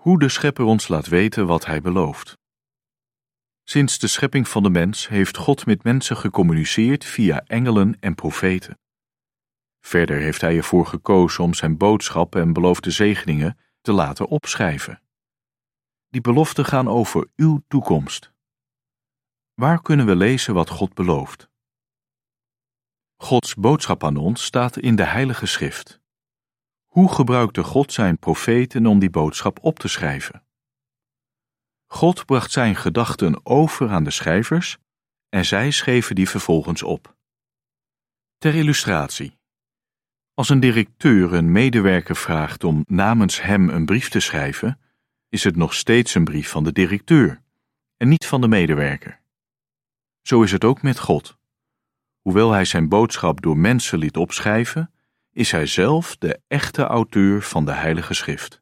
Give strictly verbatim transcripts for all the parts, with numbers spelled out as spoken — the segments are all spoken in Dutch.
Hoe de Schepper ons laat weten wat Hij belooft. Sinds de schepping van de mens heeft God met mensen gecommuniceerd via engelen en profeten. Verder heeft Hij ervoor gekozen om zijn boodschap en beloofde zegeningen te laten opschrijven. Die beloften gaan over uw toekomst. Waar kunnen we lezen wat God belooft? Gods boodschap aan ons staat in de Heilige Schrift. Hoe gebruikte God zijn profeten om die boodschap op te schrijven? God bracht zijn gedachten over aan de schrijvers en zij schreven die vervolgens op. Ter illustratie. Als een directeur een medewerker vraagt om namens hem een brief te schrijven, is het nog steeds een brief van de directeur en niet van de medewerker. Zo is het ook met God. Hoewel hij zijn boodschap door mensen liet opschrijven, is hij zelf de echte auteur van de Heilige Schrift.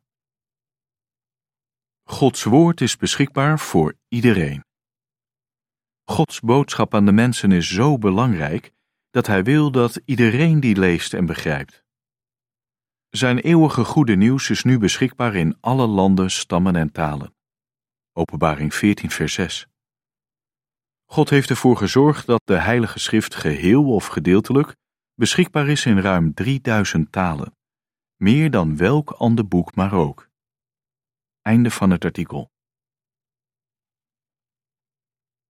Gods woord is beschikbaar voor iedereen. Gods boodschap aan de mensen is zo belangrijk dat hij wil dat iedereen die leest en begrijpt. Zijn eeuwige goede nieuws is nu beschikbaar in alle landen, stammen en talen. Openbaring veertien vers zes. God heeft ervoor gezorgd dat de Heilige Schrift geheel of gedeeltelijk beschikbaar is in ruim drieduizend talen, meer dan welk ander boek maar ook. Einde van het artikel.